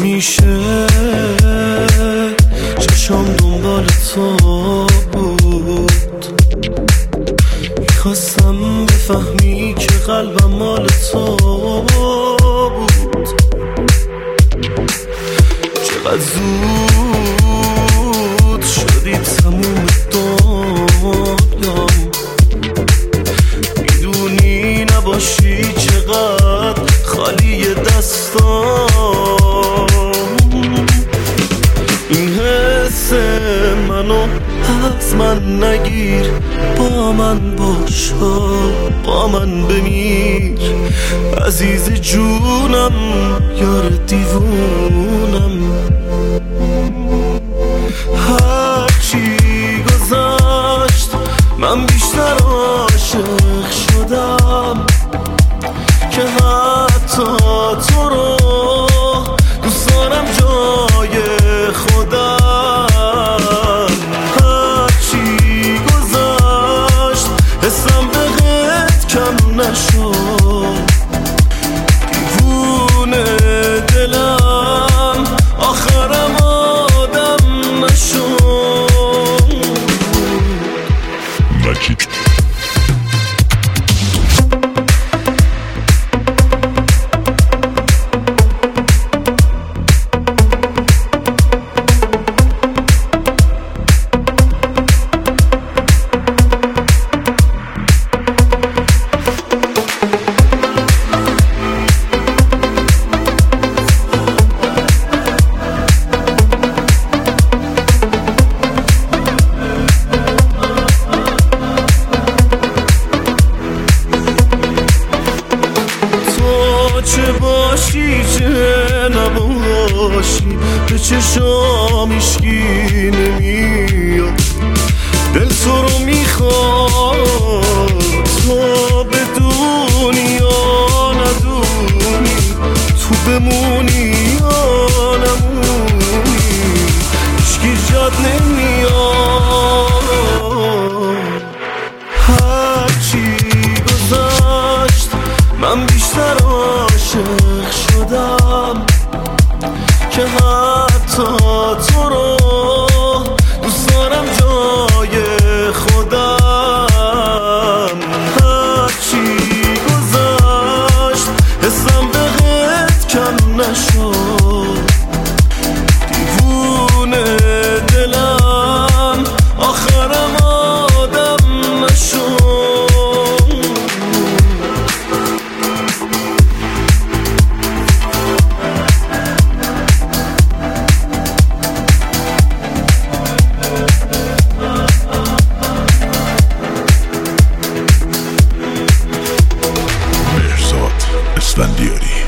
همیشه چشم دنبال تو بود، میخواستم بفهمی که قلبم مال تو بود. چقدر زود شدی تموم دنیام، میدونی نباشی چقدر خالی دستام. این حس منو از من نگیر، با من باش، با من بمیر عزیز جونم، یار دیوونم. هرچی گذشت من بیشتر عاشق شدم، که حتی تو رو دوست دارم جای خودم. هرچی گذشت حسم بهت کم نشد، دیوونه دلم آخرم آدم نشد. چه باشی چه نباشی به چشام هیچکی نمیاد، دل تو رو میخواد تو بدونی یا ندونی، تو بمونی یا نمونی، هیچکی جات نمیاد. هرچی گذشت من بیشتر عاشق شدم، که حتی تو رو دوست دارم جای خودم. هرچی گذشت حسم بهت کم نشد، دیوونه دلم آخرم آدم نشد. اسفندیاری